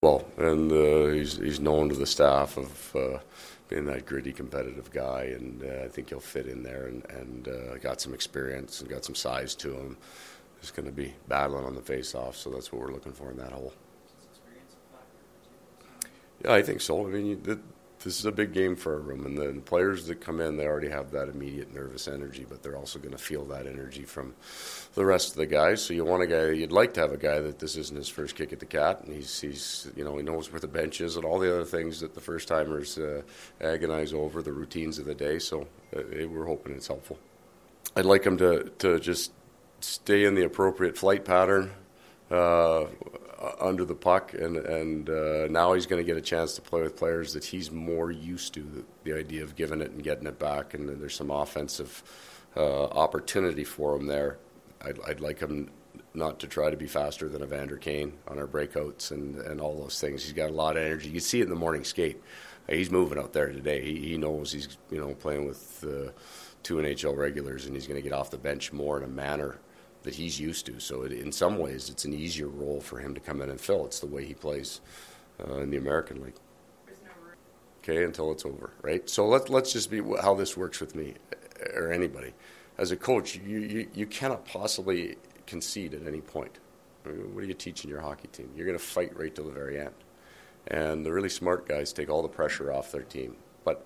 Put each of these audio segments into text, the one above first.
well, and he's known to the staff of being that gritty, competitive guy, and I think he'll fit in there and got some experience and got some size to him. He's going to be battling on the face-off, so that's what we're looking for in that hole. Yeah, I think so. I mean, this is a big game for our room, and the players that come in, they already have that immediate nervous energy, but they're also going to feel that energy from the rest of the guys. So you'd like to have a guy that this isn't his first kick at the cat, and he's he knows where the bench is and all the other things that the first timers agonize over, the routines of the day. So we're hoping it's helpful. I'd like him to just stay in the appropriate flight pattern under the puck, and now he's going to get a chance to play with players that he's more used to, the idea of giving it and getting it back, and there's some offensive opportunity for him there. I'd like him not to try to be faster than Evander Kane on our breakouts and all those things. He's got a lot of energy. You see it in the morning skate. He's moving out there today. He knows he's playing with two NHL regulars, and he's going to get off the bench more in a manner that he's used to. So in some ways, it's an easier role for him to come in and fill. It's the way he plays in the American League. Okay, until it's over, right? So let's just be how this works with me or anybody. As a coach, you cannot possibly concede at any point. I mean, what are you teaching your hockey team? You're going to fight right till the very end. And the really smart guys take all the pressure off their team. But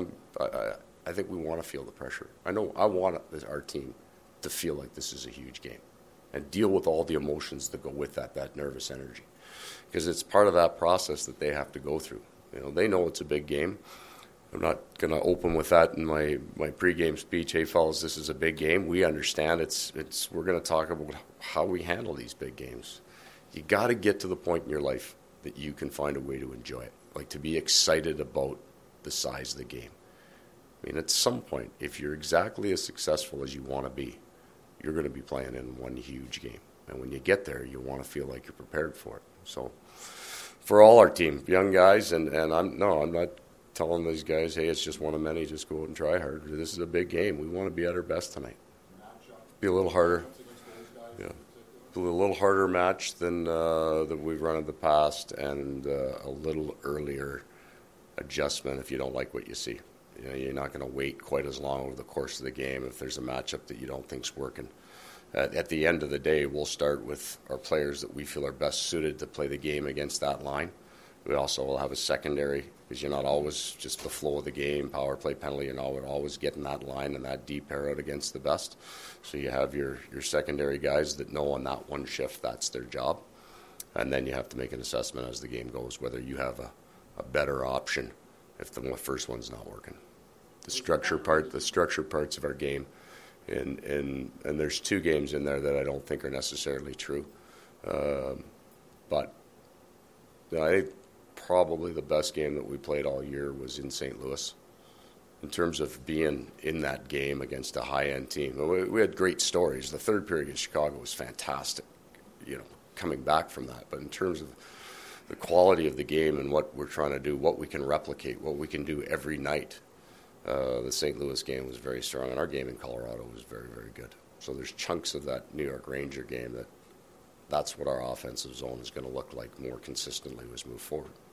I think we want to feel the pressure. I know I want our team to feel like this is a huge game and deal with all the emotions that go with that nervous energy, because it's part of that process that they have to go through. They know it's a big game. I'm not going to open with that in my pregame speech. Hey, fellas, this is a big game. We understand we're going to talk about how we handle these big games. You got to get to the point in your life that you can find a way to enjoy it, like to be excited about the size of the game. I mean, at some point, if you're exactly as successful as you want to be, you're going to be playing in one huge game. And when you get there, you want to feel like you're prepared for it. So for all our team, young guys, and I'm not telling these guys, hey, it's just one of many, just go out and try hard. This is a big game. We want to be at our best tonight. Be a little harder. Yeah. A little harder match than we've run in the past, and a little earlier adjustment if you don't like what you see. You're not going to wait quite as long over the course of the game if there's a matchup that you don't think's working. At the end of the day, we'll start with our players that we feel are best suited to play the game against that line. We also will have a secondary, because you're not always just the flow of the game, power play, penalty, you're not always getting that line and that deep pair out against the best. So you have your secondary guys that know on that one shift that's their job. And then you have to make an assessment as the game goes whether you have a better option if the first one's not working. The structure parts of our game, and there's two games in there that I don't think are necessarily true, but I think probably the best game that we played all year was in St. Louis in terms of being in that game against a high-end team. We had great stories. The third period against Chicago was fantastic, coming back from that, but in terms of the quality of the game and what we're trying to do, what we can replicate, what we can do every night, the St. Louis game was very strong, and our game in Colorado was very, very good. So there's chunks of that New York Ranger game that's what our offensive zone is going to look like more consistently as we move forward.